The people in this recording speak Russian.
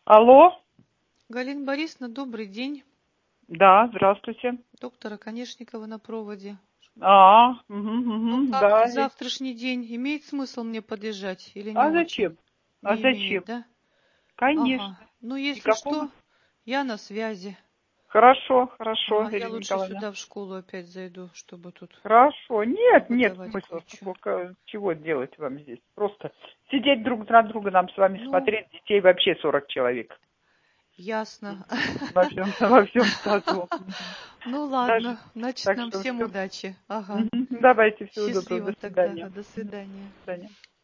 Алло, Галина Борисовна, добрый день. да, здравствуйте. Доктора Конешникова на проводе. Ну как, Да. завтрашний день имеет смысл мне подъезжать или не А очень? зачем? А Не имеет, зачем? да? Конечно. Ага. Ну, если Никакого. что, я на связи. Хорошо, хорошо, Ага, я Ирина лучше Николаевна. сюда в школу опять зайду, чтобы тут Хорошо. Нет побытовать смысла. кое-что. Чего делать вам здесь? Просто сидеть друг на друга, нам с вами Ну, смотреть, детей вообще 40 человек. ясно. Во всем саду. Ну, Даже. ладно. Значит, Так нам что всем все. удачи. Ага. Давайте, всего доброго. Счастливо До тогда. свидания. До До свидания. свидания.